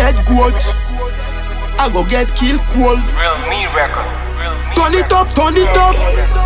dead goat, I go get killed cold. Real Me Records. Turn it up, turn it up.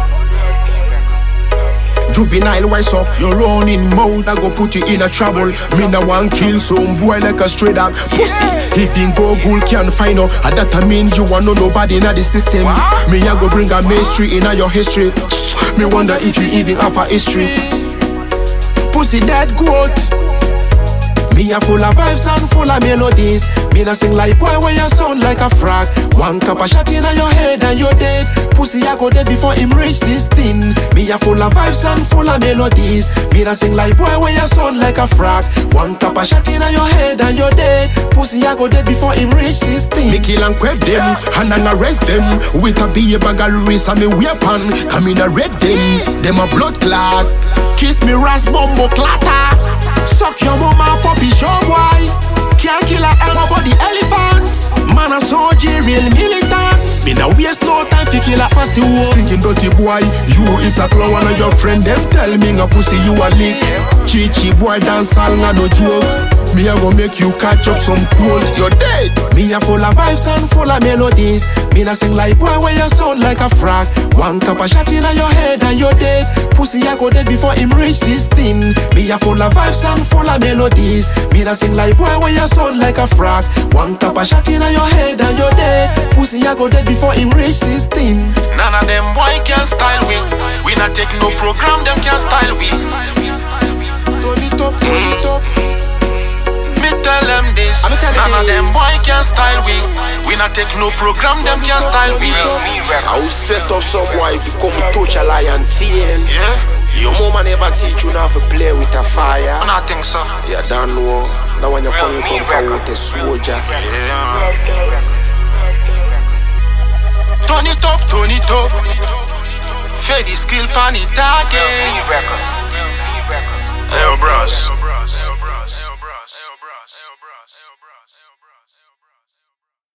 Juvenile, wise up, you're running mouth. I go put you in a trouble. Me no one kill some boy like a stray dog. Pussy, if in Google can't find out, that I mean you want no nobody in the system. Me I go bring a mystery in your history. Me wonder if you even have a history. Pussy dead goat. Me a full of vibes and full of melodies. Me na sing like boy when you sound like a frog. One cup of shot in your head and you're dead. Pussy I go dead before him reach 16. Me a full of vibes and full of melodies. Me na sing like boy when you sound like a frog. One cup of shot in your head and you're dead. Pussy I go dead before him reach 16. Me kill and queff them and then arrest them with a beer bag of wrist and me weapon. Come in a red them a blood clot. Kiss me ras bombo clatter. Suck your mama puppy show boy. Can't kill a elbow for the elephant. Man a soldier, real militant. Me now waste no time fi kill a fussy war. Stinking dirty boy, you is a clown and your friend them tell me a pussy you a lick. Chichi boy dance all no joke. Me a go make you catch up some cold. You're dead. Me a full of vibes and full of melodies. Me na sing like boy when you sound like a frog. One cup of shot in your head and you're dead. Pussy I go dead before him reach 16. Me a full of vibes and full of melodies. Me na sing like boy when you sound like a frog. One cup of shot in your head and you're dead. Pussy I go dead before him reach 16. None of them boy can style we. We not take no program, them can style we. Turn it up, turn it up. Me tell them this. None of them boy can style we. We not take no program, them can style we. I will set up some boy if you come touch a lion tail. Yeah. Your mama never teach you how to play with a fire. I don't think so. You don't know. That when you're coming from Kawote soldier. Yeah. Turn it up, turn it up. Fade the skill pan it again. Hey, bros.